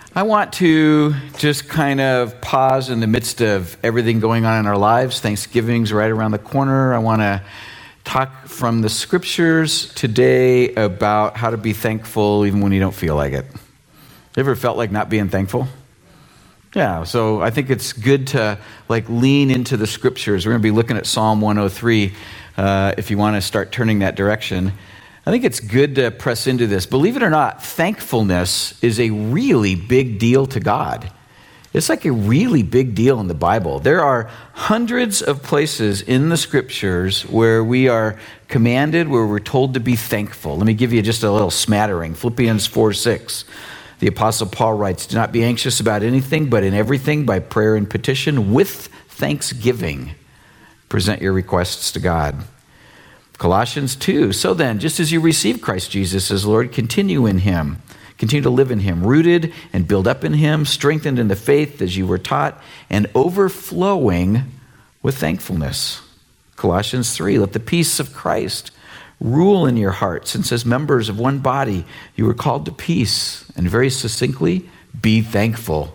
I want to just kind of pause in the midst of everything going on in our lives. Thanksgiving's right around the corner. I want to talk from the scriptures today about how to be thankful even when you don't feel like it. Ever felt like not being thankful? Yeah, so I think it's good to lean into the scriptures. We're going to be looking at Psalm 103 if you want to start turning that direction. I think it's good to press into this. Believe it or not, thankfulness is a really big deal to God. It's like a really big deal in the Bible. There are hundreds of places in the scriptures where we are commanded, where we're told to be thankful. Let me give you just a little smattering. Philippians 4:6. The Apostle Paul writes, "Do not be anxious about anything, but in everything, by prayer and petition, with thanksgiving, present your requests to God." Colossians 2, "So then, just as you receive Christ Jesus as Lord, continue in him. Continue to live in him, rooted and built up in him, strengthened in the faith as you were taught, and overflowing with thankfulness." Colossians 3, "Let the peace of Christ rule in your hearts, since as members of one body you were called to peace." And very succinctly, be thankful.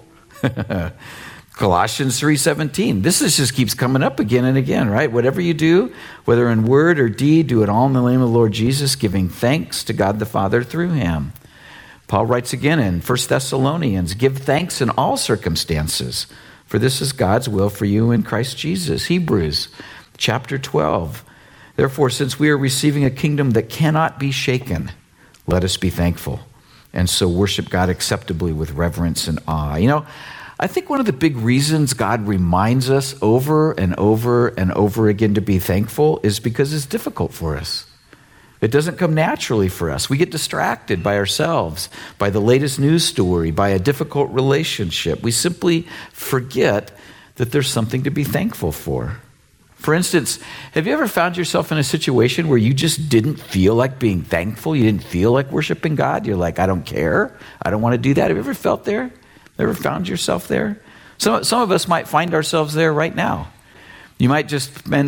Colossians 3:17. This just keeps coming up again and again, right? Whatever you do, whether in word or deed, do it all in the name of the Lord Jesus, giving thanks to God the Father through him. Paul writes again in 1 Thessalonians, "Give thanks in all circumstances, for this is God's will for you in Christ Jesus." Hebrews chapter 12. "Therefore, since we are receiving a kingdom that cannot be shaken, let us be thankful, and so worship God acceptably with reverence and awe." You know, I think one of the big reasons God reminds us over and over and over again to be thankful is because it's difficult for us. It doesn't come naturally for us. We get distracted by ourselves, by the latest news story, by a difficult relationship. We simply forget that there's something to be thankful for. For instance, have you ever found yourself in a situation where you just didn't feel like being thankful? You didn't feel like worshiping God? You're like, I don't care. I don't want to do that. Have you ever felt there? Ever found yourself there? Some of us might find ourselves there right now. You might just spend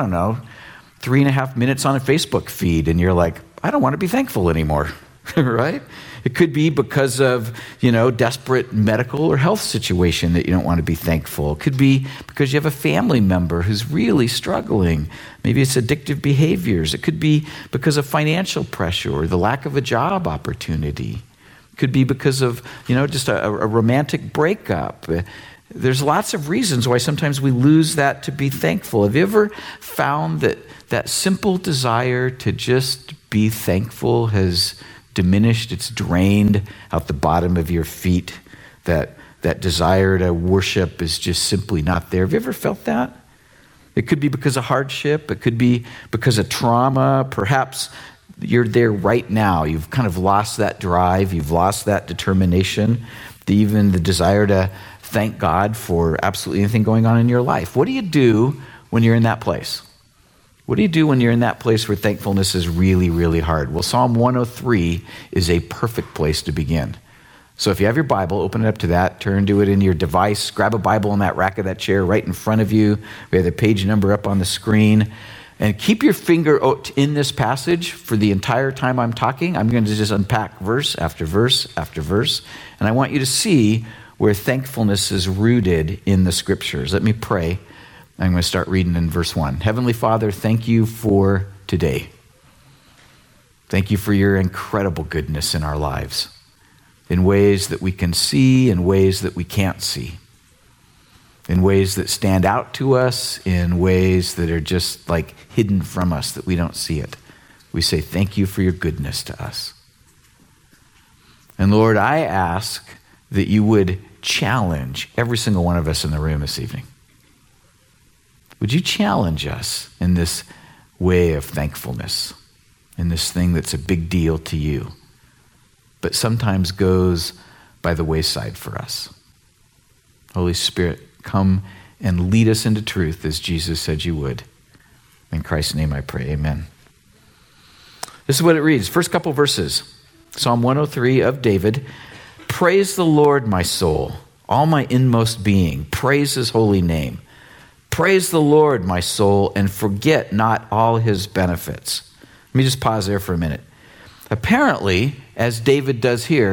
3.5 minutes on a Facebook feed and you're like, I don't want to be thankful anymore, right? It could be because of, desperate medical or health situation that you don't want to be thankful. It could be because you have a family member who's really struggling. Maybe it's addictive behaviors. It could be because of financial pressure or the lack of a job opportunity. It could be because of, just a romantic breakup. There's lots of reasons why sometimes we lose that to be thankful. Have you ever found that simple desire to just be thankful has diminished, it's drained out the bottom of your feet? That desire to worship is just simply not there. Have you ever felt that? It could be because of hardship. It could be because of trauma. Perhaps you're there right now. You've kind of lost that drive. You've lost that determination, even the desire to thank God for absolutely anything going on in your life. What do you do when you're in that place? What do you do when you're in that place where thankfulness is really, really hard? Well, Psalm 103 is a perfect place to begin. So if you have your Bible, open it up to that, turn to it in your device, grab a Bible in that rack of that chair right in front of you. We have the page number up on the screen. And keep your finger in this passage for the entire time I'm talking. I'm going to just unpack verse after verse after verse. And I want you to see where thankfulness is rooted in the scriptures. Let me pray. I'm going to start reading in verse 1. Heavenly Father, thank you for today. Thank you for your incredible goodness in our lives, in ways that we can see, in ways that we can't see, in ways that stand out to us, in ways that are just hidden from us that we don't see it. We say thank you for your goodness to us. And Lord, I ask that you would challenge every single one of us in the room this evening. Would you challenge us in this way of thankfulness, in this thing that's a big deal to you, but sometimes goes by the wayside for us? Holy Spirit, come and lead us into truth as Jesus said you would. In Christ's name I pray, amen. This is what it reads. First couple verses. Psalm 103 of David. "Praise the Lord, my soul, all my inmost being. Praise his holy name. Praise the Lord, my soul, and forget not all his benefits." Let me just pause there for a minute. Apparently, as David does here,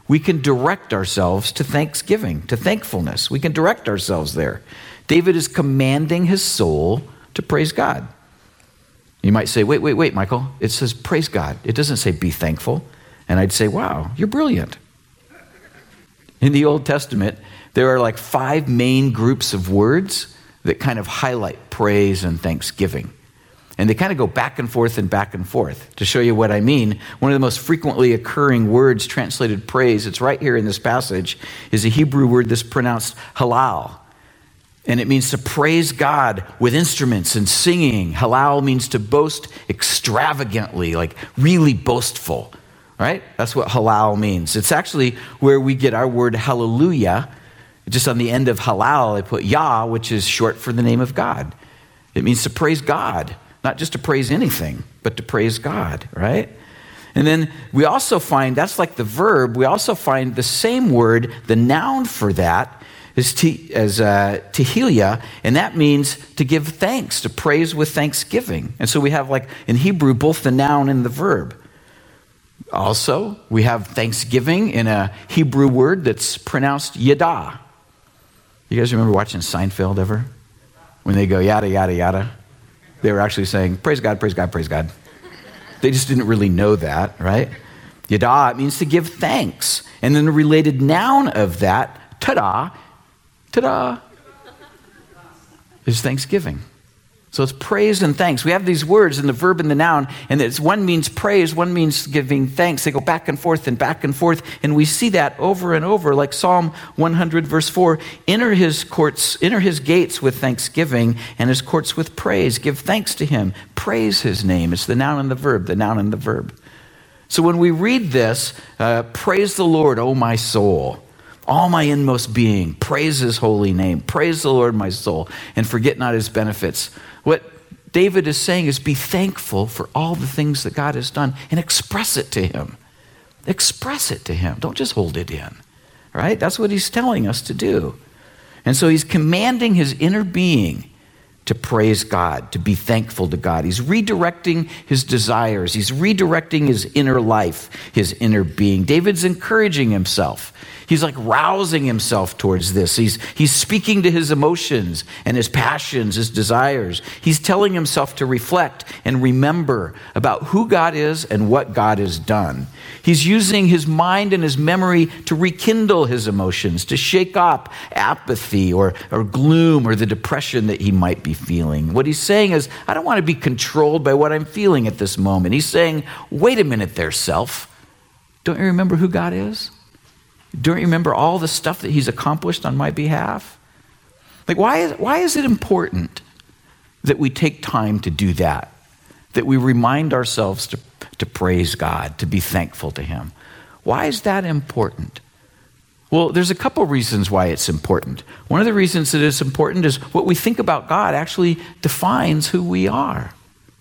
we can direct ourselves to thanksgiving, to thankfulness. We can direct ourselves there. David is commanding his soul to praise God. You might say, wait, Michael. It says praise God. It doesn't say be thankful. And I'd say, wow, you're brilliant. In the Old Testament, there are like 5 main groups of words that kind of highlight praise and thanksgiving. And they kind of go back and forth and back and forth. To show you what I mean, one of the most frequently occurring words translated praise, it's right here in this passage, is a Hebrew word that's pronounced halal. And it means to praise God with instruments and singing. Halal means to boast extravagantly, like really boastful, right? That's what halal means. It's actually where we get our word hallelujah. Just on the end of halal, they put Yah, which is short for the name of God. It means to praise God. Not just to praise anything, but to praise God, right? And then we also find, that's like the verb, we also find the same word, the noun for that is tehillah, and that means to give thanks, to praise with thanksgiving. And so we have, like in Hebrew, both the noun and the verb. Also, we have thanksgiving in a Hebrew word that's pronounced yada. You guys remember watching Seinfeld ever? When they go yada, yada, yada. They were actually saying, praise God, praise God, praise God. They just didn't really know that, right? Yada, it means to give thanks. And then the related noun of that, tada, is thanksgiving. So it's praise and thanks. We have these words in the verb and the noun, and it's one means praise, one means giving thanks. They go back and forth, and we see that over and over, like Psalm 100, verse 4. Enter his gates with thanksgiving, and his courts with praise. Give thanks to him. Praise his name. It's the noun and the verb, So when we read this, praise the Lord, O my soul. All my inmost being, praise his holy name. Praise the Lord, my soul, and forget not his benefits. What David is saying is be thankful for all the things that God has done and express it to him. Express it to him. Don't just hold it in, right? That's what he's telling us to do. And so he's commanding his inner being to praise God, to be thankful to God. He's redirecting his desires. He's redirecting his inner life, his inner being. David's encouraging himself. He's like rousing himself towards this. He's speaking to his emotions and his passions, his desires. He's telling himself to reflect and remember about who God is and what God has done. He's using his mind and his memory to rekindle his emotions, to shake up apathy or gloom or the depression that he might be feeling. What he's saying is, I don't want to be controlled by what I'm feeling at this moment. He's saying, wait a minute there, self. Don't you remember who God is? Don't you remember all the stuff that he's accomplished on my behalf? Like, why is it important that we take time to do that? That we remind ourselves to praise God, to be thankful to him. Why is that important? Well, there's a couple reasons why it's important. One of the reasons that it's important is what we think about God actually defines who we are.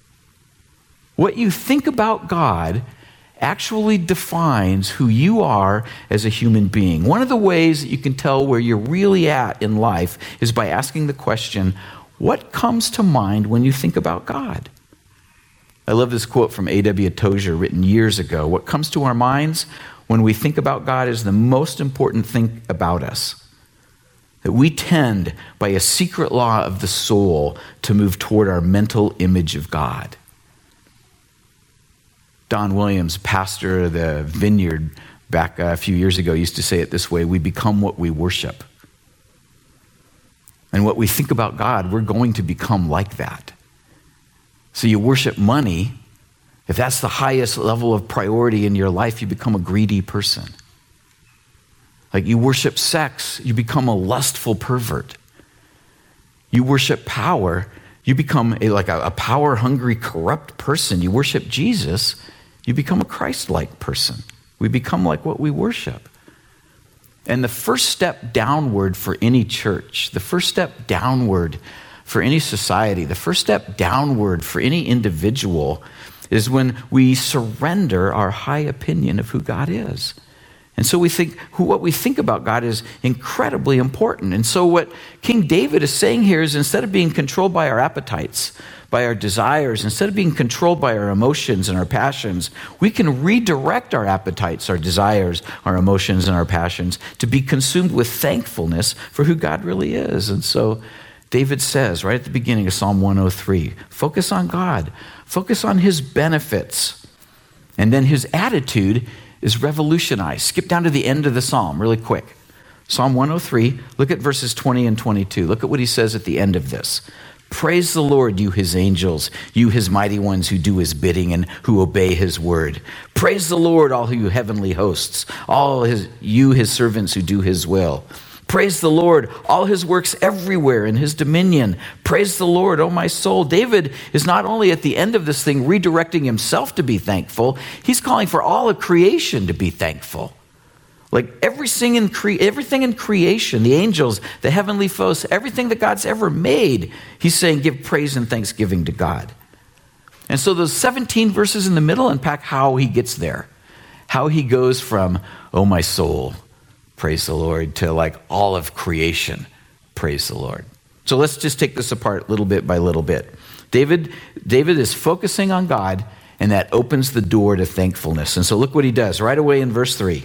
What you think about God actually defines who you are as a human being. One of the ways that you can tell where you're really at in life is by asking the question, what comes to mind when you think about God? I love this quote from A.W. Tozer written years ago. What comes to our minds when we think about God is the most important thing about us. That we tend, by a secret law of the soul, to move toward our mental image of God. Don Williams, pastor of the Vineyard back a few years ago, used to say it this way: we become what we worship. And what we think about God, we're going to become like that. So you worship money. If that's the highest level of priority in your life, you become a greedy person. Like you worship sex, you become a lustful pervert. You worship power, you become a power-hungry, corrupt person. You worship Jesus, you become a Christ-like person. We become like what we worship. And the first step downward for any church, the first step downward for any society, the first step downward for any individual is when we surrender our high opinion of who God is. And so what we think about God is incredibly important. And so what King David is saying here is, instead of being controlled by our appetites, by our desires, instead of being controlled by our emotions and our passions, we can redirect our appetites, our desires, our emotions, and our passions to be consumed with thankfulness for who God really is. And so David says right at the beginning of Psalm 103, focus on God, focus on his benefits. And then his attitude is revolutionized. Skip down to the end of the psalm really quick. Psalm 103, look at verses 20 and 22. Look at what he says at the end of this. Praise the Lord, you his angels, you his mighty ones who do his bidding and who obey his word. Praise the Lord, all you heavenly hosts, you his servants who do his will. Praise the Lord, all his works everywhere in his dominion. Praise the Lord, O my soul. David is not only at the end of this thing redirecting himself to be thankful, he's calling for all of creation to be thankful. Like everything in creation, the angels, the heavenly hosts, everything that God's ever made, he's saying give praise and thanksgiving to God. And so those 17 verses in the middle unpack how he gets there. How he goes from, oh my soul, praise the Lord, to like all of creation, praise the Lord. So let's just take this apart little bit by little bit. David is focusing on God, and that opens the door to thankfulness. And so look what he does right away in verse 3.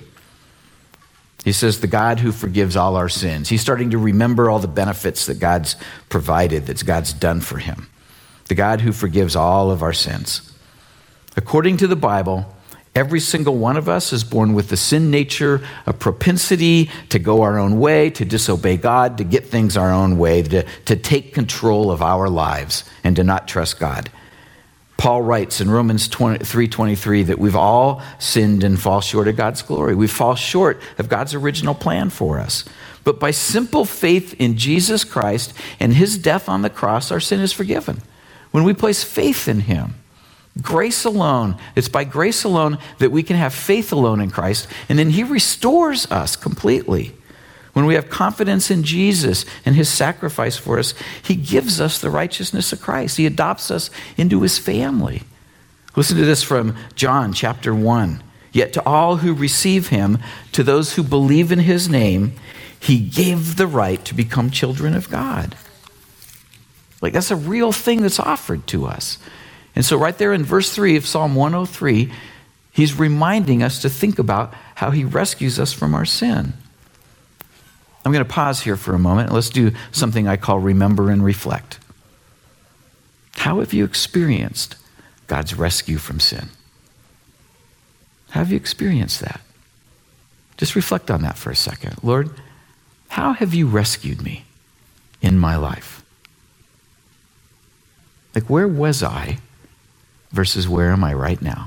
He says, the God who forgives all our sins. He's starting to remember all the benefits that God's provided, that God's done for him. The God who forgives all of our sins. According to the Bible, every single one of us is born with the sin nature, a propensity to go our own way, to disobey God, to get things our own way, to take control of our lives and to not trust God. Paul writes in Romans 3:23 that we've all sinned and fall short of God's glory. We fall short of God's original plan for us. But by simple faith in Jesus Christ and his death on the cross, our sin is forgiven. When we place faith in him, grace alone, it's by grace alone that we can have faith alone in Christ, and then he restores us completely. When we have confidence in Jesus and his sacrifice for us, he gives us the righteousness of Christ. He adopts us into his family. Listen to this from John chapter 1. Yet to all who receive him, to those who believe in his name, he gave the right to become children of God. Like that's a real thing that's offered to us. And so right there in verse 3 of Psalm 103, he's reminding us to think about how he rescues us from our sin. I'm going to pause here for a moment. Let's do something I call remember and reflect. How have you experienced God's rescue from sin? How have you experienced that? Just reflect on that for a second. Lord, how have you rescued me in my life? Like, where was I versus where am I right now?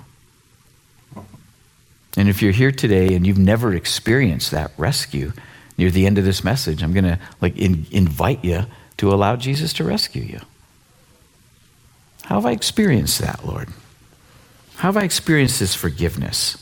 And if you're here today and you've never experienced that rescue, near the end of this message, I'm going to invite you to allow Jesus to rescue you. How have I experienced that, Lord? How have I experienced this forgiveness?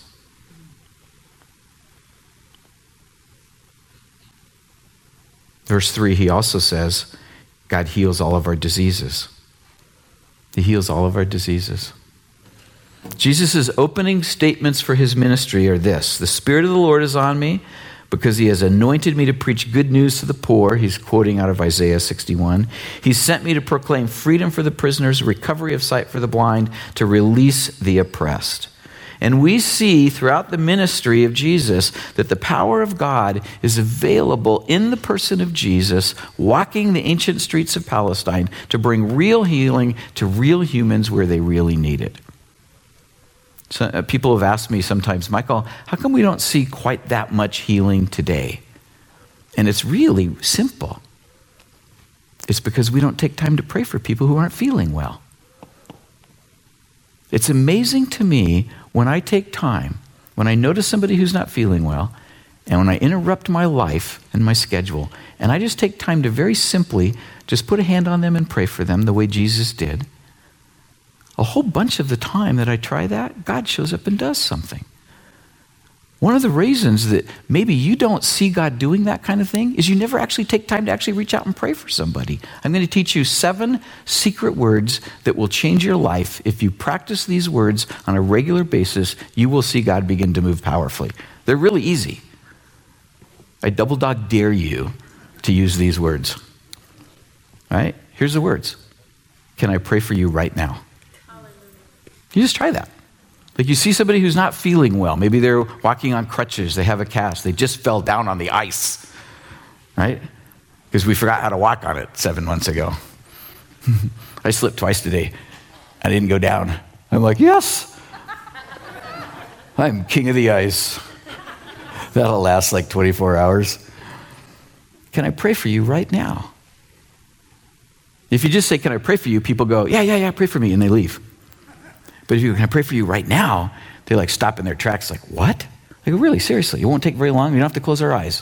Verse 3, he also says, God heals all of our diseases. He heals all of our diseases. Jesus' opening statements for his ministry are this: the Spirit of the Lord is on me, because he has anointed me to preach good news to the poor. He's quoting out of Isaiah 61. He sent me to proclaim freedom for the prisoners, recovery of sight for the blind, to release the oppressed. And we see throughout the ministry of Jesus that the power of God is available in the person of Jesus, walking the ancient streets of Palestine to bring real healing to real humans where they really need it. So, people have asked me sometimes, Michael, how come we don't see quite that much healing today? And it's really simple. It's because we don't take time to pray for people who aren't feeling well. It's amazing to me when I take time, when I notice somebody who's not feeling well, and when I interrupt my life and my schedule, and I just take time to very simply just put a hand on them and pray for them the way Jesus did. A whole bunch of the time that I try that, God shows up and does something. One of the reasons that maybe you don't see God doing that kind of thing is you never actually take time to actually reach out and pray for somebody. I'm going to teach you 7 secret words that will change your life. If you practice these words on a regular basis, you will see God begin to move powerfully. They're really easy. I double dog dare you to use these words. All right? Here's the words. Can I pray for you right now? You just try that. Like you see somebody who's not feeling well. Maybe they're walking on crutches. They have a cast. They just fell down on the ice. Right? Because we forgot how to walk on it 7 months ago. I slipped twice today. I didn't go down. I'm like, yes. I'm king of the ice. That'll last like 24 hours. Can I pray for you right now? If you just say, can I pray for you? People go, yeah, pray for me. And they leave. But if you can I pray for you right now? They like stop in their tracks like, what? I go, really, seriously, it won't take very long. You don't have to close our eyes.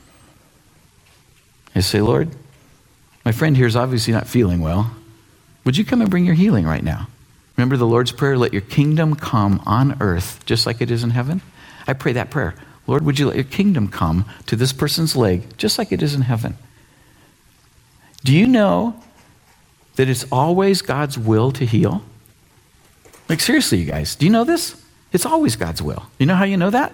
I say, Lord, my friend here is obviously not feeling well. Would you come and bring your healing right now? Remember the Lord's Prayer, let your kingdom come on earth just like it is in heaven? I pray that prayer. Lord, would you let your kingdom come to this person's leg just like it is in heaven? Do you know that it's always God's will to heal? Like seriously, you guys, do you know this? It's always God's will. You know how you know that?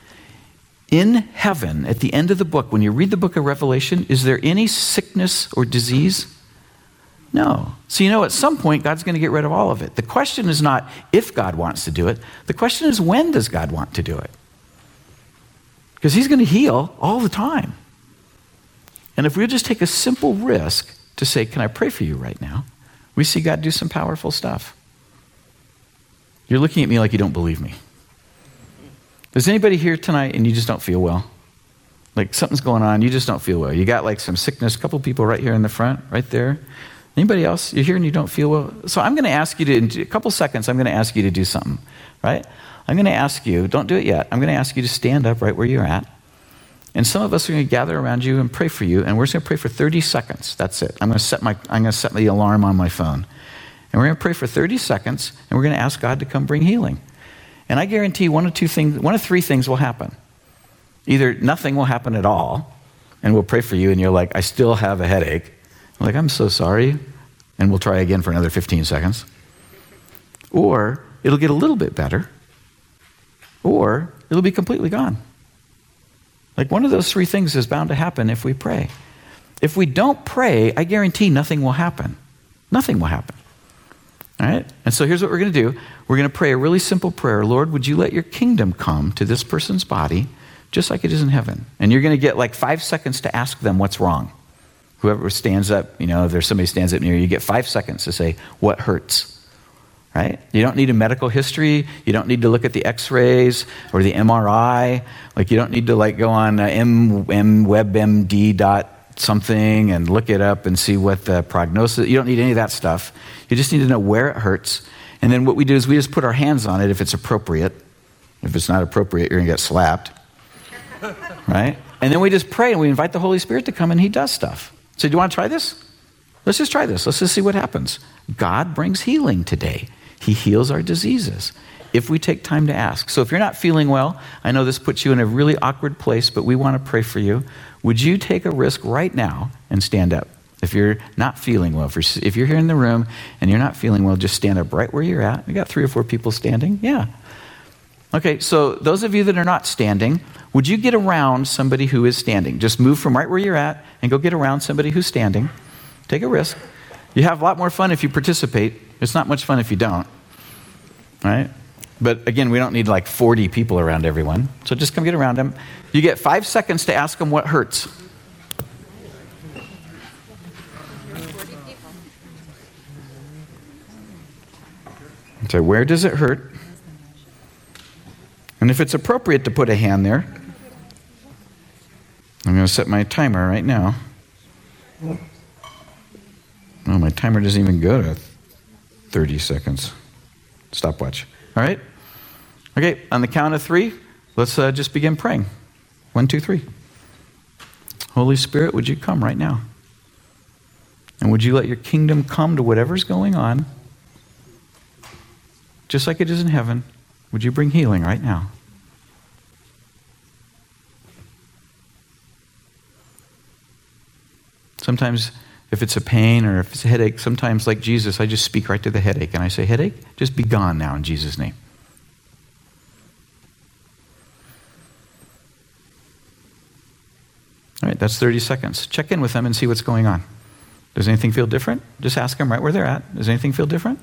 In heaven, at the end of the book, when you read the book of Revelation, is there any sickness or disease? No. So you know at some point, God's going to get rid of all of it. The question is not if God wants to do it. The question is when does God want to do it? Because he's going to heal all the time. And if we'll just take a simple risk to say, can I pray for you right now? We see God do some powerful stuff. You're looking at me like you don't believe me. Is anybody here tonight and you just don't feel well? Like something's going on, you just don't feel well. You got like some sickness, a couple people right here in the front, right there. Anybody else? You're here and you don't feel well? So I'm going to ask you to, in a couple seconds, I'm going to ask you to do something, right? I'm going to ask you, don't do it yet. I'm going to ask you to stand up right where you're at. And some of us are going to gather around you and pray for you, and we're just going to pray for 30 seconds. That's it. I'm going to set the alarm on my phone. And we're going to pray for 30 seconds, and we're going to ask God to come bring healing. And I guarantee one of three things will happen. Either nothing will happen at all, and we'll pray for you, and you're like, I still have a headache. I'm like, I'm so sorry. And we'll try again for another 15 seconds. Or it'll get a little bit better. Or it'll be completely gone. Like one of those three things is bound to happen if we pray. If we don't pray, I guarantee nothing will happen. Nothing will happen. All right? And so here's what we're going to do. We're going to pray a really simple prayer. Lord, would you let your kingdom come to this person's body just like it is in heaven? And you're going to get like 5 seconds to ask them what's wrong. Whoever stands up, if there's somebody stands up near you, you get 5 seconds to say, what hurts? Right? You don't need a medical history. You don't need to look at the x-rays or the MRI. Like you don't need to go on WebMD something and look it up and see what the prognosis. You don't need any of that stuff. You just need to know where it hurts. And then what we do is we just put our hands on it if it's appropriate. If it's not appropriate, you're going to get slapped. Right? And then we just pray and we invite the Holy Spirit to come and he does stuff. So do you want to try this? Let's just try this. Let's just see what happens. God brings healing today. He heals our diseases if we take time to ask. So if you're not feeling well, I know this puts you in a really awkward place, but we want to pray for you. Would you take a risk right now and stand up? If you're not feeling well, if you're here in the room and you're not feeling well, just stand up right where you're at. We got 3 or 4 people standing. Yeah. Okay, so those of you that are not standing, would you get around somebody who is standing? Just move from right where you're at and go get around somebody who's standing. Take a risk. You have a lot more fun if you participate. It's not much fun if you don't. Right? But again, we don't need 40 people around everyone. So just come get around them. You get 5 seconds to ask them what hurts. So where does it hurt? And if it's appropriate to put a hand there, I'm going to set my timer right now. Oh, my timer doesn't even go to 30 seconds. Stopwatch. All right? Okay, on the count of 3, let's just begin praying. 1, 2, 3. Holy Spirit, would you come right now? And would you let your kingdom come to whatever's going on? Just like it is in heaven, would you bring healing right now? Sometimes if it's a pain or if it's a headache, sometimes like Jesus, I just speak right to the headache and I say, headache, just be gone now in Jesus' name. right, that's 30 seconds. Check in with them and see what's going on. Does anything feel different? Just ask them right where they're at. Does anything feel different?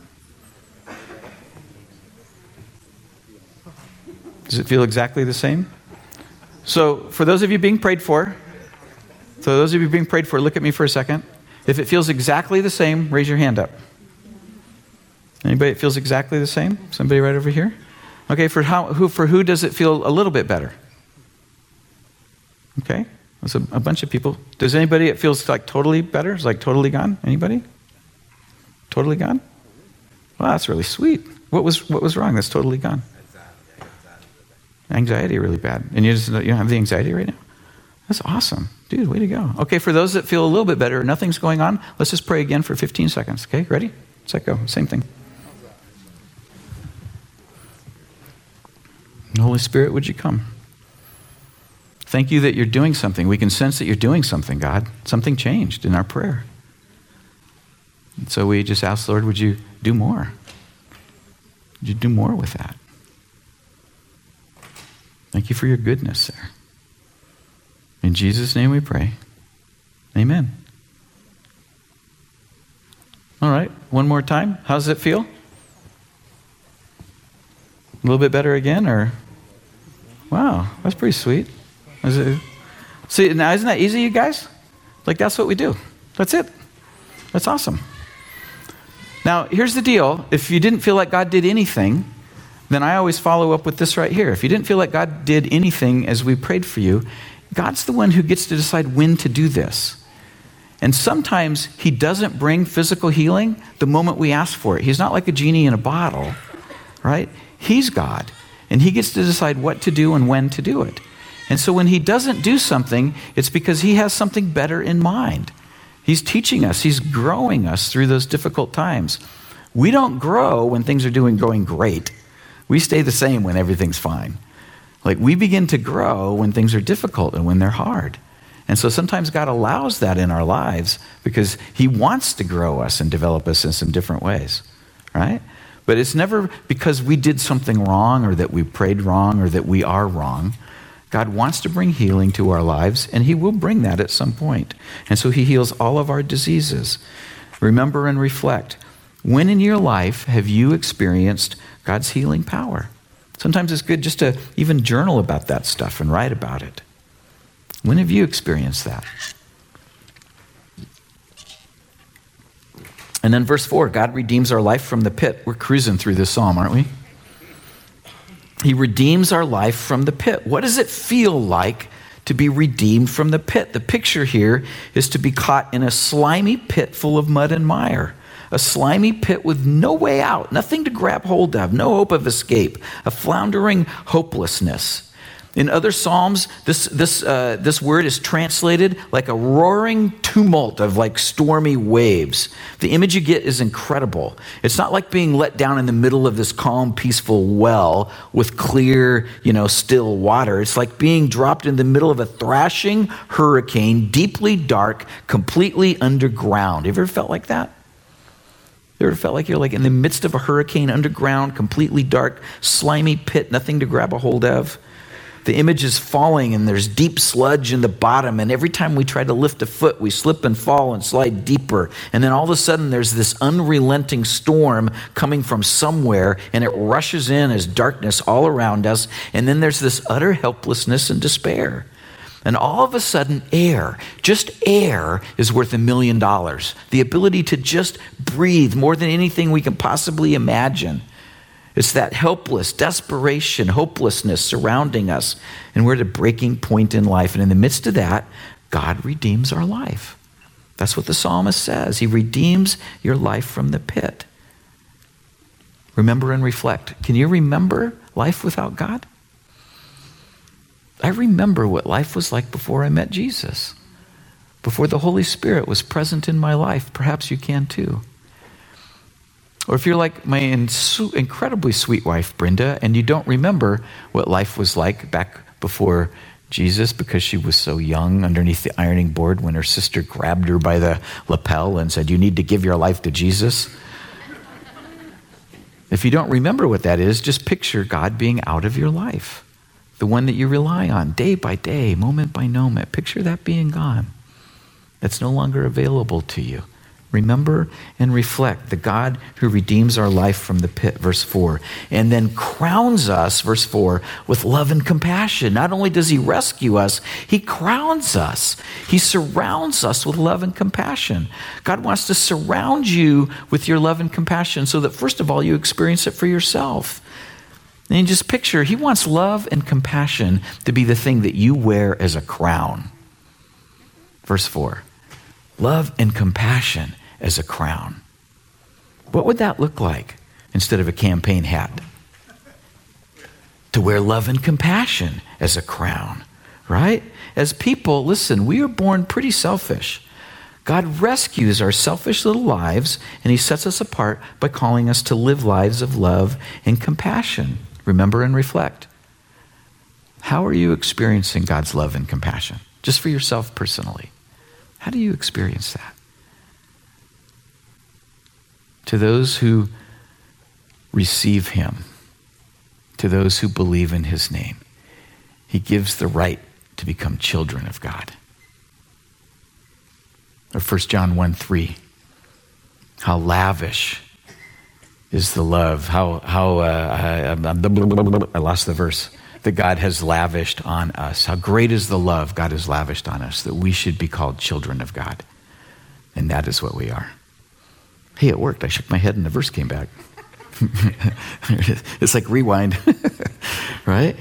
Does it feel exactly the same? So for those of you being prayed for, look at me for a second. If it feels exactly the same, raise your hand up. Anybody it feels exactly the same? Somebody right over here? Okay, for who does it feel a little bit better? Okay, that's a bunch of people. Does anybody it feels like totally better? It's like totally gone? Anybody? Totally gone? Well, that's really sweet. What was wrong? That's totally gone. Anxiety really bad. And you don't have the anxiety right now? That's awesome. Dude, way to go. Okay, for those that feel a little bit better, nothing's going on, let's just pray again for 15 seconds. Okay, ready? Set, go. Same thing. Holy Spirit, would you come? Thank you that you're doing something. We can sense that you're doing something, God. Something changed in our prayer. And so we just ask, Lord, would you do more? Would you do more with that? Thank you for your goodness there. In Jesus' name we pray. Amen. All right, one more time. How does it feel? A little bit better again, or? Wow, that's pretty sweet. See, now isn't that easy, you guys? Like, that's what we do. That's it. That's awesome. Now, here's the deal. If you didn't feel like God did anything, then I always follow up with this right here. If you didn't feel like God did anything as we prayed for you, God's the one who gets to decide when to do this. And sometimes he doesn't bring physical healing the moment we ask for it. He's not like a genie in a bottle, right? He's God, and he gets to decide what to do and when to do it. And so when he doesn't do something, it's because he has something better in mind. He's teaching us. He's growing us through those difficult times. We don't grow when things are going great. We stay the same when everything's fine. Like, we begin to grow when things are difficult and when they're hard. And so sometimes God allows that in our lives because he wants to grow us and develop us in some different ways, right? But it's never because we did something wrong or that we prayed wrong or that we are wrong. God wants to bring healing to our lives, and he will bring that at some point. And so he heals all of our diseases. Remember and reflect. When in your life have you experienced God's healing power? Sometimes it's good just to even journal about that stuff and write about it. When have you experienced that? And then verse 4, God redeems our life from the pit. We're cruising through this psalm, aren't we? He redeems our life from the pit. What does it feel like to be redeemed from the pit? The picture here is to be caught in a slimy pit full of mud and mire. A slimy pit with no way out, nothing to grab hold of, no hope of escape, a floundering hopelessness. In other Psalms, this word is translated like a roaring tumult of like stormy waves. The image you get is incredible. It's not like being let down in the middle of this calm, peaceful well with clear, still water. It's like being dropped in the middle of a thrashing hurricane, deeply dark, completely underground. Have you ever felt like that? You ever felt like you're like in the midst of a hurricane, underground, completely dark, slimy pit, nothing to grab a hold of? The image is falling and there's deep sludge in the bottom, and every time we try to lift a foot, we slip and fall and slide deeper. And then all of a sudden there's this unrelenting storm coming from somewhere, and it rushes in as darkness all around us, and then there's this utter helplessness and despair. And all of a sudden, just air is worth $1 million. The ability to just breathe more than anything we can possibly imagine. It's that helpless, desperation, hopelessness surrounding us. And we're at a breaking point in life. And in the midst of that, God redeems our life. That's what the psalmist says. He redeems your life from the pit. Remember and reflect. Can you remember life without God? I remember what life was like before I met Jesus. Before the Holy Spirit was present in my life. Perhaps you can too. Or if you're like my incredibly sweet wife, Brenda, and you don't remember what life was like back before Jesus because she was so young underneath the ironing board when her sister grabbed her by the lapel and said, "You need to give your life to Jesus." If you don't remember what that is, just picture God being out of your life. the one that you rely on day by day, moment by moment. Picture that being gone. That's no longer available to you. Remember and reflect the God who redeems our life from the pit, verse 4, and then crowns us, verse 4, with love and compassion. Not only does he rescue us, he crowns us. He surrounds us with love and compassion. God wants to surround you with your love and compassion so that, first of all, you experience it for yourself. And you just picture, he wants love and compassion to be the thing that you wear as a crown. Verse 4, love and compassion as a crown. What would that look like instead of a campaign hat? To wear love and compassion as a crown, right? As people, listen, we are born pretty selfish. God rescues our selfish little lives, and he sets us apart by calling us to live lives of love and compassion. Remember and reflect. How are you experiencing God's love and compassion? Just for yourself personally. How do you experience that? To those who receive him, to those who believe in his name, he gives the right to become children of God. Or 1 John 1:3, how lavish is the love, I lost the verse, that God has lavished on us. How great is the love God has lavished on us that we should be called children of God. And that is what we are. Hey, it worked. I shook my head and the verse came back. It's like rewind, right?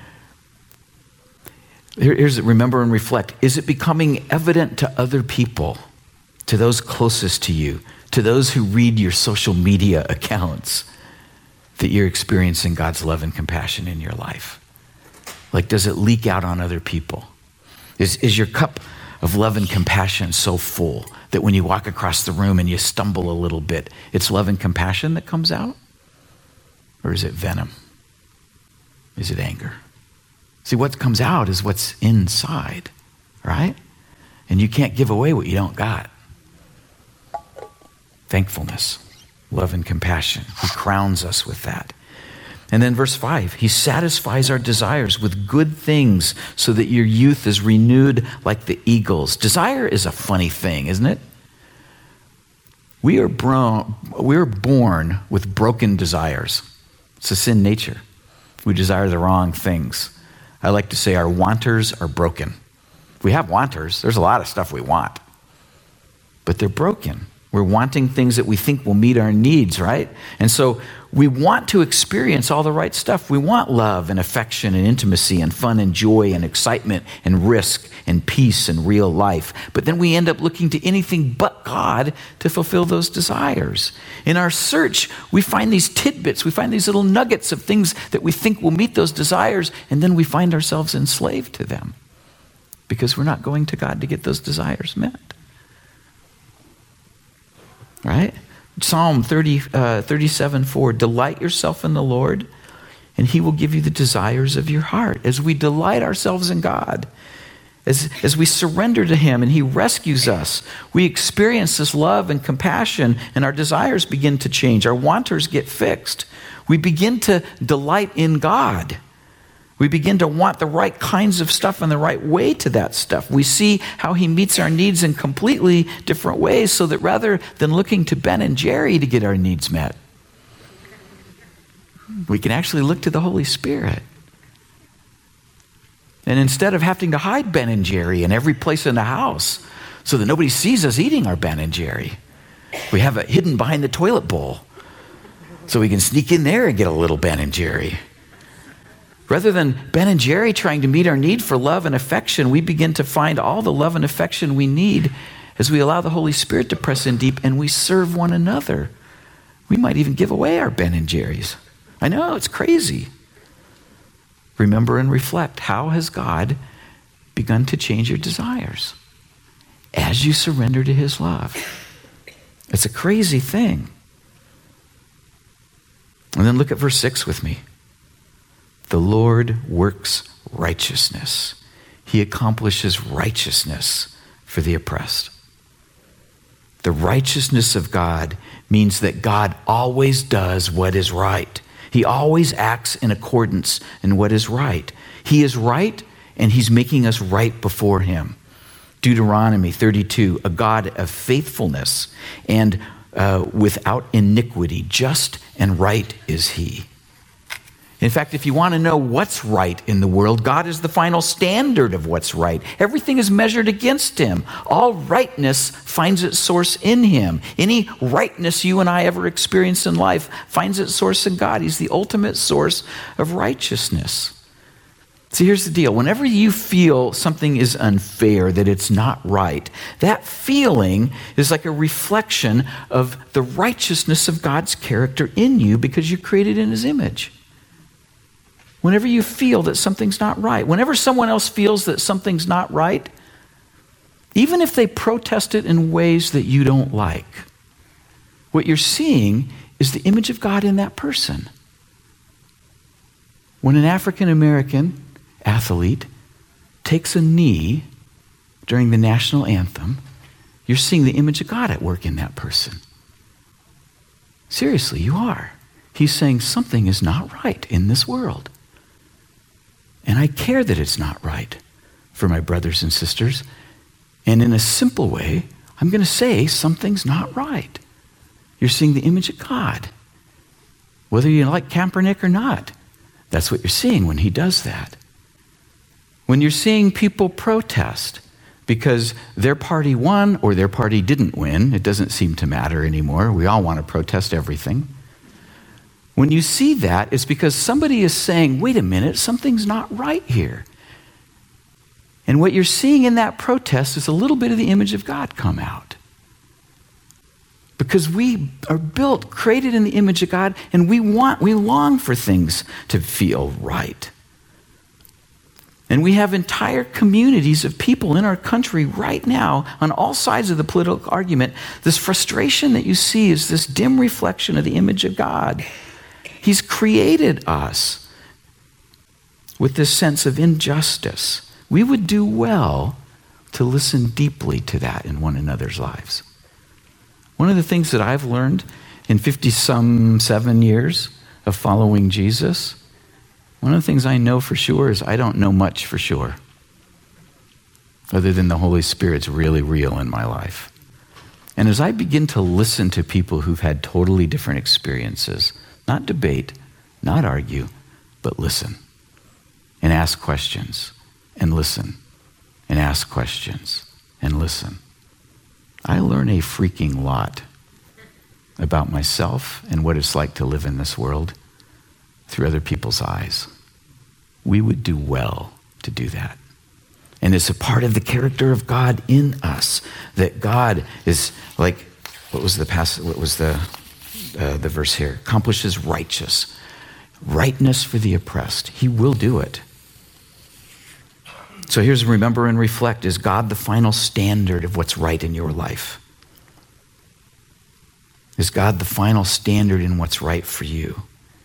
Here's remember and reflect. Is it becoming evident to other people, to those closest to you, to those who read your social media accounts, that you're experiencing God's love and compassion in your life? Like, does it leak out on other people? Is your cup of love and compassion so full that when you walk across the room and you stumble a little bit, it's love and compassion that comes out? Or is it venom? Is it anger? See, what comes out is what's inside, right? And you can't give away what you don't got. Thankfulness, love and compassion. He crowns us with that. And then verse 5, he satisfies our desires with good things so that your youth is renewed like the eagles. Desire is a funny thing, isn't it? We are born with broken desires. It's a sin nature. We desire the wrong things. I like to say our wanters are broken. We have wanters. There's a lot of stuff we want. But they're broken. We're wanting things that we think will meet our needs, right? And so we want to experience all the right stuff. We want love and affection and intimacy and fun and joy and excitement and risk and peace and real life. But then we end up looking to anything but God to fulfill those desires. In our search, we find these tidbits, we find these little nuggets of things that we think will meet those desires, and then we find ourselves enslaved to them because we're not going to God to get those desires met. Right? Psalm 37:4, delight yourself in the Lord, and he will give you the desires of your heart. As we delight ourselves in God, as we surrender to him and he rescues us, we experience this love and compassion, and our desires begin to change. Our wanters get fixed. We begin to delight in God. We begin to want the right kinds of stuff and the right way to that stuff. We see how he meets our needs in completely different ways, so that rather than looking to Ben and Jerry to get our needs met, we can actually look to the Holy Spirit. And instead of having to hide Ben and Jerry in every place in the house so that nobody sees us eating our Ben and Jerry, we have it hidden behind the toilet bowl so we can sneak in there and get a little Ben and Jerry. Rather than Ben and Jerry trying to meet our need for love and affection, we begin to find all the love and affection we need as we allow the Holy Spirit to press in deep and we serve one another. We might even give away our Ben and Jerry's. I know, it's crazy. Remember and reflect. How has God begun to change your desires as you surrender to his love? It's a crazy thing. And then look at verse 6 with me. The Lord works righteousness. He accomplishes righteousness for the oppressed. The righteousness of God means that God always does what is right. He always acts in accordance in what is right. He is right, and he's making us right before him. Deuteronomy 32, a God of faithfulness and without iniquity, just and right is he. In fact, if you want to know what's right in the world, God is the final standard of what's right. Everything is measured against him. All rightness finds its source in him. Any rightness you and I ever experience in life finds its source in God. He's the ultimate source of righteousness. See, here's the deal. Whenever you feel something is unfair, that it's not right, that feeling is like a reflection of the righteousness of God's character in you because you're created in his image. Whenever you feel that something's not right, whenever someone else feels that something's not right, even if they protest it in ways that you don't like, what you're seeing is the image of God in that person. When an African American athlete takes a knee during the national anthem, you're seeing the image of God at work in that person. Seriously, you are. He's saying something is not right in this world. And I care that it's not right for my brothers and sisters. And in a simple way, I'm going to say something's not right. You're seeing the image of God. Whether you like Kaepernick or not, that's what you're seeing when he does that. When you're seeing people protest because their party won or their party didn't win, it doesn't seem to matter anymore. We all want to protest everything. When you see that, it's because somebody is saying, wait a minute, something's not right here. And what you're seeing in that protest is a little bit of the image of God come out. Because we are built, created in the image of God, and we long for things to feel right. And we have entire communities of people in our country right now on all sides of the political argument. This frustration that you see is this dim reflection of the image of God. He's created us with this sense of injustice. We would do well to listen deeply to that in one another's lives. One of the things that I've learned in 57 years of following Jesus, one of the things I know for sure is I don't know much for sure, other than the Holy Spirit's really real in my life. And as I begin to listen to people who've had totally different experiences, not debate, not argue, but listen and ask questions and listen and ask questions and listen, I learn a freaking lot about myself and what it's like to live in this world through other people's eyes. We would do well to do that. And it's a part of the character of God in us, that God is like, what was the verse here? Accomplishes rightness for the oppressed. He will do it. So here's remember and reflect. Is God the final standard of what's right in your life? Is God the final standard in what's right for you?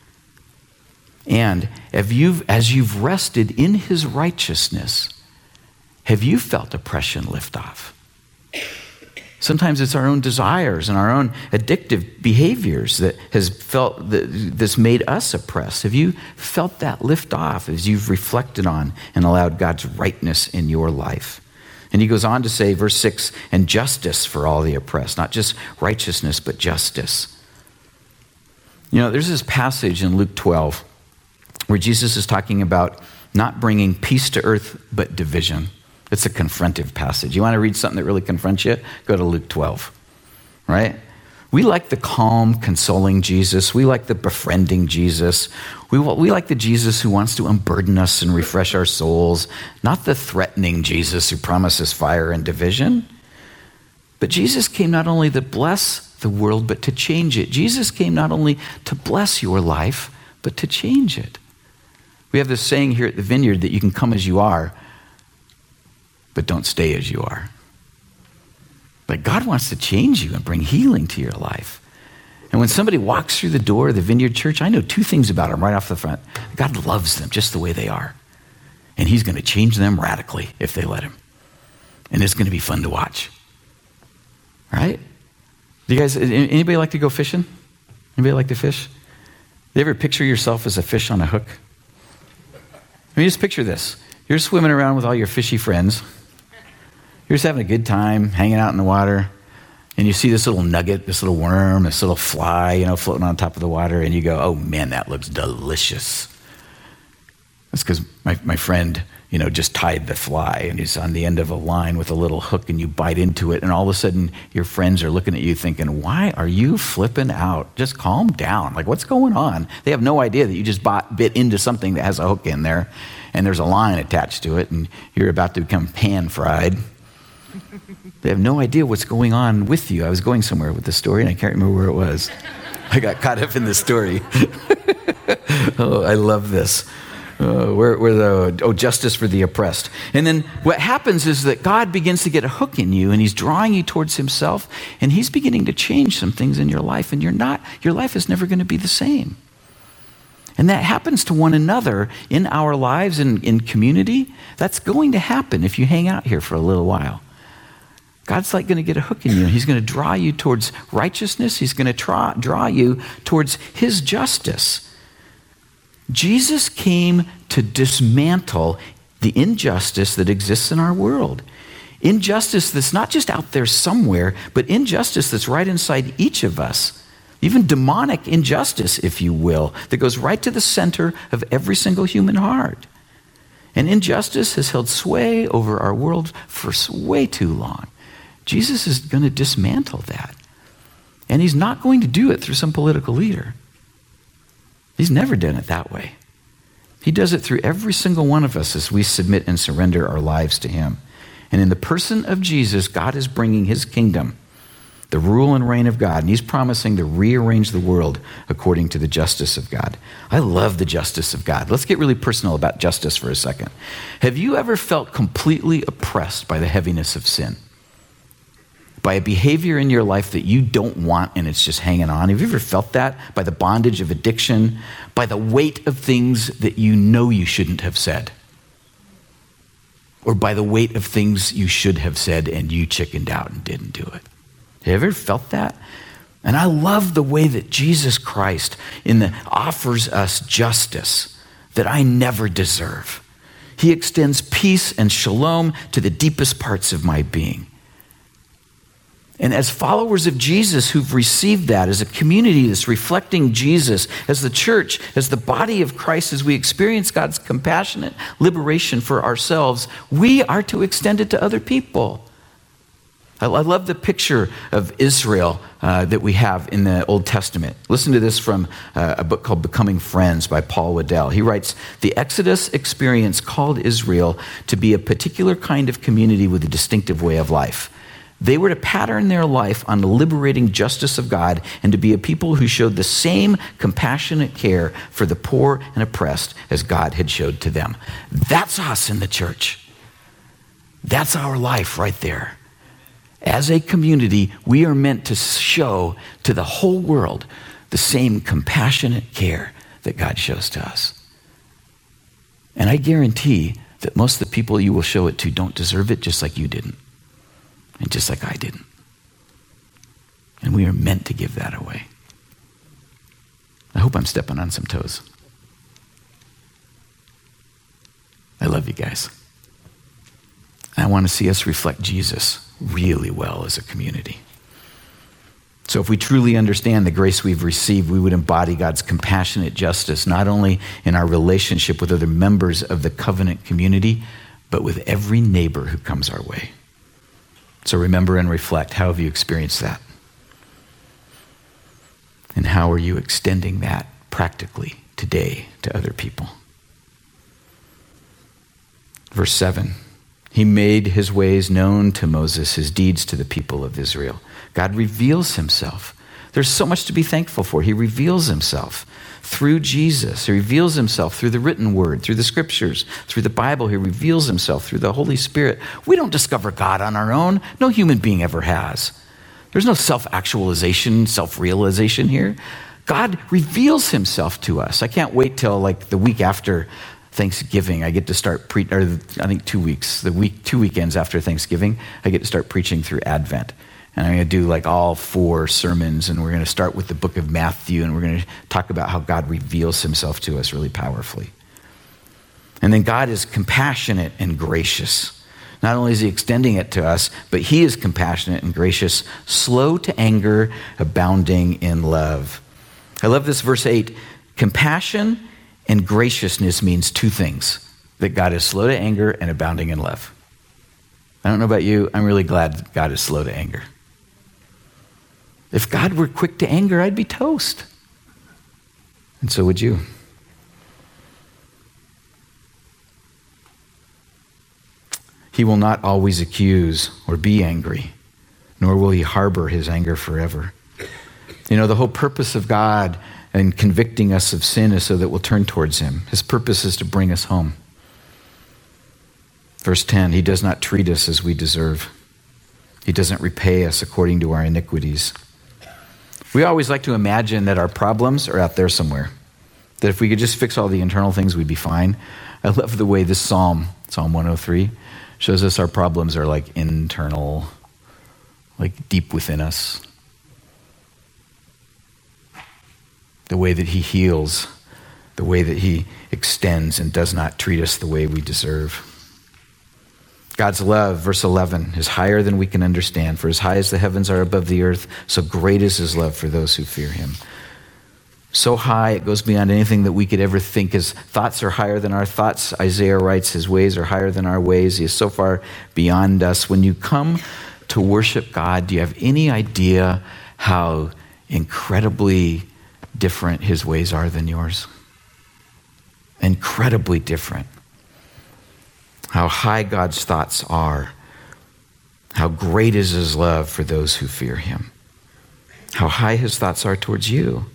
And as you've rested in his righteousness, have you felt oppression lift off? Sometimes it's our own desires and our own addictive behaviors that has felt this made us oppressed. Have you felt that lift off as you've reflected on and allowed God's rightness in your life? And he goes on to say, verse 6, and justice for all the oppressed, not just righteousness, but justice. You know, there's this passage in Luke 12 where Jesus is talking about not bringing peace to earth, but division. It's a confrontive passage. You want to read something that really confronts you? Go to Luke 12, right? We like the calm, consoling Jesus. We like the befriending Jesus. We like the Jesus who wants to unburden us and refresh our souls, not the threatening Jesus who promises fire and division. But Jesus came not only to bless the world, but to change it. Jesus came not only to bless your life, but to change it. We have this saying here at the Vineyard that you can come as you are, but don't stay as you are. But God wants to change you and bring healing to your life. And when somebody walks through the door of the Vineyard Church, I know two things about them right off the front. God loves them just the way they are. And he's going to change them radically if they let him. And it's going to be fun to watch. Right? Do you guys, anybody like to go fishing? Anybody like to fish? You ever picture yourself as a fish on a hook? I mean, just picture this. You're swimming around with all your fishy friends. You're just having a good time, hanging out in the water, and you see this little nugget, this little worm, this little fly, floating on top of the water, and you go, oh man, that looks delicious. That's because my friend, just tied the fly, and he's on the end of a line with a little hook, and you bite into it, and all of a sudden your friends are looking at you thinking, why are you flipping out? Just calm down. Like, what's going on? They have no idea that you just bit into something that has a hook in there, and there's a line attached to it, and you're about to become pan-fried. They have no idea what's going on with you. I was going somewhere with the story, and I can't remember where it was. I got caught up in the story. Oh, I love this. Justice for the oppressed. And then what happens is that God begins to get a hook in you, and he's drawing you towards himself, and he's beginning to change some things in your life, and your life is never going to be the same. And that happens to one another in our lives and in community. That's going to happen if you hang out here for a little while. God's like going to get a hook in you, and he's going to draw you towards righteousness. He's going to draw you towards his justice. Jesus came to dismantle the injustice that exists in our world. Injustice that's not just out there somewhere, but injustice that's right inside each of us. Even demonic injustice, if you will, that goes right to the center of every single human heart. And injustice has held sway over our world for way too long. Jesus is going to dismantle that. And he's not going to do it through some political leader. He's never done it that way. He does it through every single one of us as we submit and surrender our lives to him. And in the person of Jesus, God is bringing his kingdom, the rule and reign of God, and he's promising to rearrange the world according to the justice of God. I love the justice of God. Let's get really personal about justice for a second. Have you ever felt completely oppressed by the heaviness of sin? By a behavior in your life that you don't want and it's just hanging on? Have you ever felt that? By the bondage of addiction? By the weight of things that you know you shouldn't have said? Or by the weight of things you should have said and you chickened out and didn't do it? Have you ever felt that? And I love the way that Jesus Christ offers us justice that I never deserve. He extends peace and shalom to the deepest parts of my being. And as followers of Jesus who've received that, as a community that's reflecting Jesus, as the church, as the body of Christ, as we experience God's compassionate liberation for ourselves, we are to extend it to other people. I love the picture of Israel that we have in the Old Testament. Listen to this from a book called Becoming Friends by Paul Waddell. He writes, the Exodus experience called Israel to be a particular kind of community with a distinctive way of life. They were to pattern their life on the liberating justice of God and to be a people who showed the same compassionate care for the poor and oppressed as God had showed to them. That's us in the church. That's our life right there. As a community, we are meant to show to the whole world the same compassionate care that God shows to us. And I guarantee that most of the people you will show it to don't deserve it, just like you didn't. And just like I didn't. And we are meant to give that away. I hope I'm stepping on some toes. I love you guys. I want to see us reflect Jesus really well as a community. So if we truly understand the grace we've received, we would embody God's compassionate justice, not only in our relationship with other members of the covenant community, but with every neighbor who comes our way. So remember and reflect, how have you experienced that? And how are you extending that practically today to other people? Verse 7, he made his ways known to Moses, his deeds to the people of Israel. God reveals himself. There's so much to be thankful for. He reveals himself through Jesus. He reveals himself through the written word, through the scriptures, through the Bible. He reveals himself through the Holy Spirit. We don't discover God on our own. No human being ever has. There's no self-actualization, self-realization here. God reveals himself to us. I can't wait till like the week after Thanksgiving. I get to start I think 2 weeks, 2 weekends after Thanksgiving, I get to start preaching through Advent. And I'm going to do like all 4 sermons, and we're going to start with the book of Matthew, and we're going to talk about how God reveals himself to us really powerfully. And then God is compassionate and gracious. Not only is he extending it to us, but he is compassionate and gracious, slow to anger, abounding in love. I love this verse 8. Compassion and graciousness means two things: that God is slow to anger and abounding in love. I don't know about you, I'm really glad God is slow to anger. If God were quick to anger, I'd be toast. And so would you. He will not always accuse or be angry, nor will he harbor his anger forever. You know, the whole purpose of God in convicting us of sin is so that we'll turn towards him. His purpose is to bring us home. Verse 10, he does not treat us as we deserve. He doesn't repay us according to our iniquities. We always like to imagine that our problems are out there somewhere, that if we could just fix all the internal things, we'd be fine. I love the way this Psalm 103, shows us our problems are like internal, like deep within us. The way that he heals, the way that he extends and does not treat us the way we deserve. God's love, verse 11, is higher than we can understand. For as high as the heavens are above the earth, so great is his love for those who fear him. So high, it goes beyond anything that we could ever think. His thoughts are higher than our thoughts. Isaiah writes, his ways are higher than our ways. He is so far beyond us. When you come to worship God, do you have any idea how incredibly different his ways are than yours? Incredibly different. How high God's thoughts are. How great is his love for those who fear him. How high his thoughts are towards you.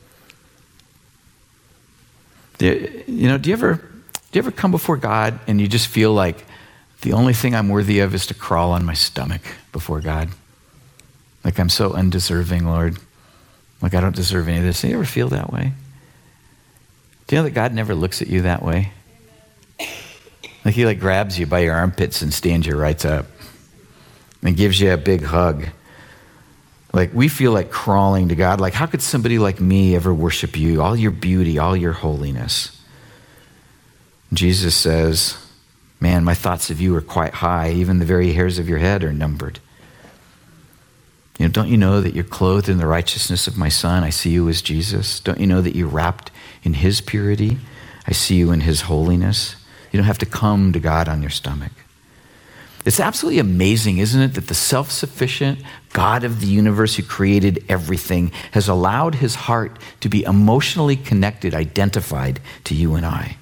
Do you ever come before God and you just feel like the only thing I'm worthy of is to crawl on my stomach before God? Like I'm so undeserving, Lord. Like I don't deserve any of this. Do you ever feel that way? Do you know that God never looks at you that way? Like he grabs you by your armpits and stands you right up and gives you a big hug. Like we feel like crawling to God. Like how could somebody like me ever worship you? All your beauty, all your holiness. Jesus says, man, my thoughts of you are quite high. Even the very hairs of your head are numbered. Don't you know that you're clothed in the righteousness of my Son? I see you as Jesus. Don't you know that you're wrapped in his purity? I see you in his holiness. You don't have to come to God on your stomach. It's absolutely amazing, isn't it, that the self-sufficient God of the universe who created everything has allowed his heart to be emotionally connected, identified to you and I.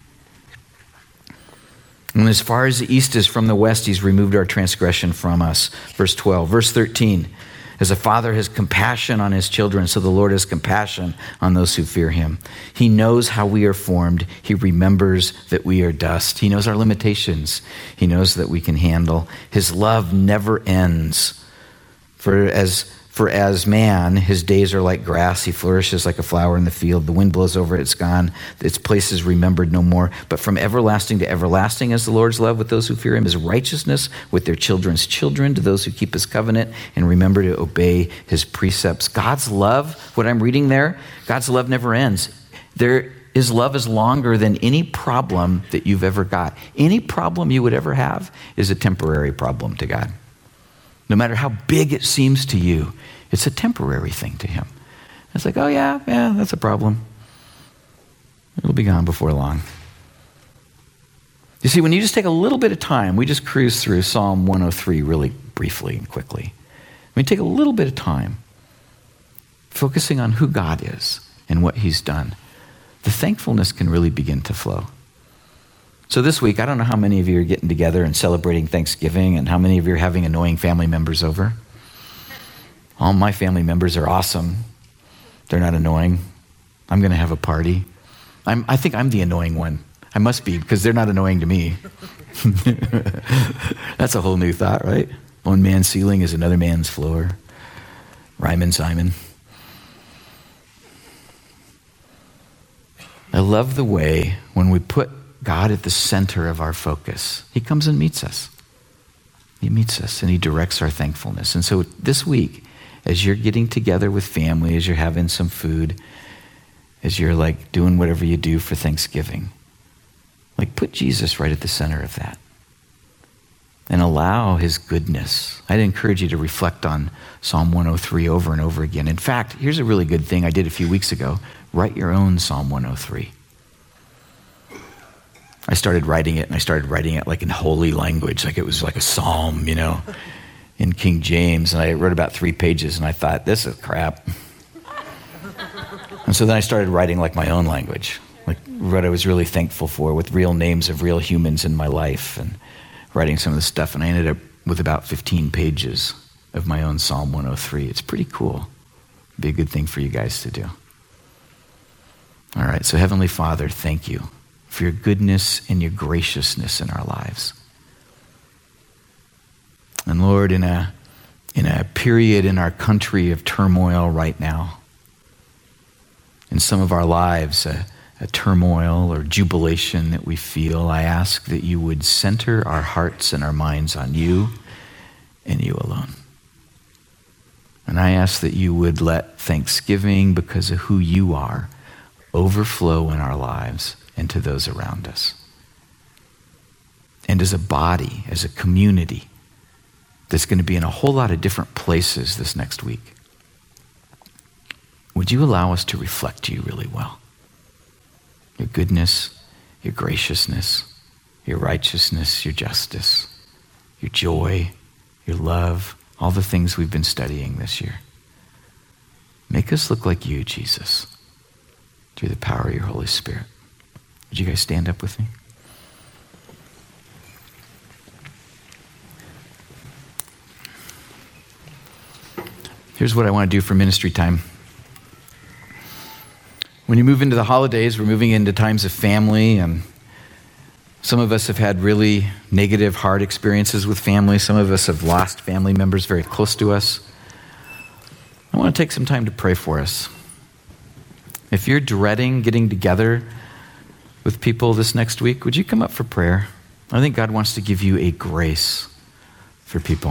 And as far as the east is from the west, he's removed our transgression from us. Verse 12. Verse 13. As a father has compassion on his children, so the Lord has compassion on those who fear him. He knows how we are formed. He remembers that we are dust. He knows our limitations. He knows that we can handle. His love never ends. For as man, his days are like grass. He flourishes like a flower in the field. The wind blows over it, it's gone. Its place is remembered no more. But from everlasting to everlasting is the Lord's love with those who fear him, his righteousness with their children's children, to those who keep his covenant and remember to obey his precepts. God's love, what I'm reading there, God's love never ends. His love is longer than any problem that you've ever got. Any problem you would ever have is a temporary problem to God. No matter how big it seems to you, it's a temporary thing to him. It's like, oh yeah, that's a problem. It'll be gone before long. You see, when you just take a little bit of time, we just cruise through Psalm 103 really briefly and quickly. When you take a little bit of time, focusing on who God is and what he's done, the thankfulness can really begin to flow. So this week, I don't know how many of you are getting together and celebrating Thanksgiving and how many of you are having annoying family members over. All my family members are awesome. They're not annoying. I'm going to have a party. I think I'm the annoying one. I must be, because they're not annoying to me. That's a whole new thought, right? One man's ceiling is another man's floor. Ryman Simon. I love the way when we put God at the center of our focus, he comes and meets us. He meets us and he directs our thankfulness. And so this week, as you're getting together with family, as you're having some food, as you're doing whatever you do for Thanksgiving, Like, put Jesus right at the center of that. And allow his goodness. I'd encourage you to reflect on Psalm 103 over and over again. In fact, here's a really good thing I did a few weeks ago. Write your own Psalm 103. I started writing it, and I started writing it like in holy language, like it was like a psalm, in King James. And I wrote about 3 pages, and I thought, this is crap. And so then I started writing like my own language, like what I was really thankful for, with real names of real humans in my life, and writing some of the stuff. And I ended up with about 15 pages of my own Psalm 103. It's pretty cool. It'd be a good thing for you guys to do. All right, so Heavenly Father, thank you for your goodness and your graciousness in our lives. And Lord, in a period in our country of turmoil right now, in some of our lives, a turmoil or jubilation that we feel, I ask that you would center our hearts and our minds on you and you alone. And I ask that you would let thanksgiving, because of who you are, overflow in our lives and to those around us. And as a body, as a community, that's going to be in a whole lot of different places this next week, would you allow us to reflect you really well? Your goodness, your graciousness, your righteousness, your justice, your joy, your love, all the things we've been studying this year. Make us look like you, Jesus, through the power of your Holy Spirit. Would you guys stand up with me? Here's what I want to do for ministry time. When you move into the holidays, we're moving into times of family, and some of us have had really negative, hard experiences with family. Some of us have lost family members very close to us. I want to take some time to pray for us. If you're dreading getting together with people this next week, would you come up for prayer? I think God wants to give you a grace for people.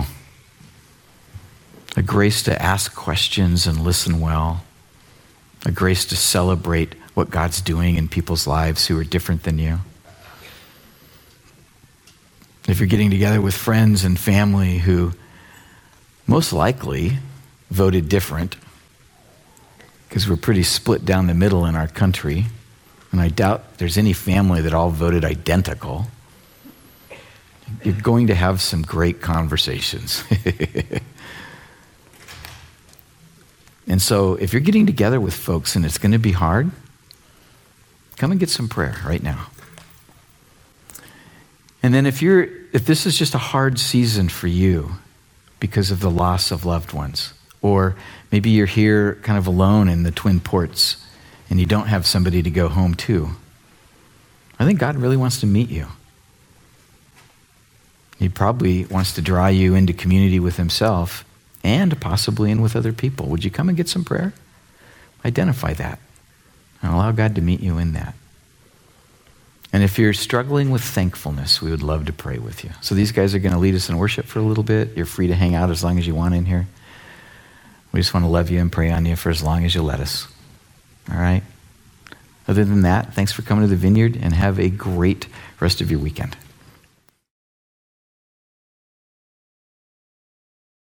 A grace to ask questions and listen well. A grace to celebrate what God's doing in people's lives who are different than you. If you're getting together with friends and family who most likely voted different, because we're pretty split down the middle in our country, and I doubt there's any family that all voted identical, you're going to have some great conversations. And so if you're getting together with folks and it's going to be hard, come and get some prayer right now. And then if this is just a hard season for you because of the loss of loved ones, or maybe you're here kind of alone in the Twin Ports and you don't have somebody to go home to, I think God really wants to meet you. He probably wants to draw you into community with himself and possibly in with other people. Would you come and get some prayer? Identify that and allow God to meet you in that. And if you're struggling with thankfulness, we would love to pray with you. So these guys are going to lead us in worship for a little bit. You're free to hang out as long as you want in here. We just want to love you and pray on you for as long as you let us. All right? Other than that, thanks for coming to the Vineyard, and have a great rest of your weekend.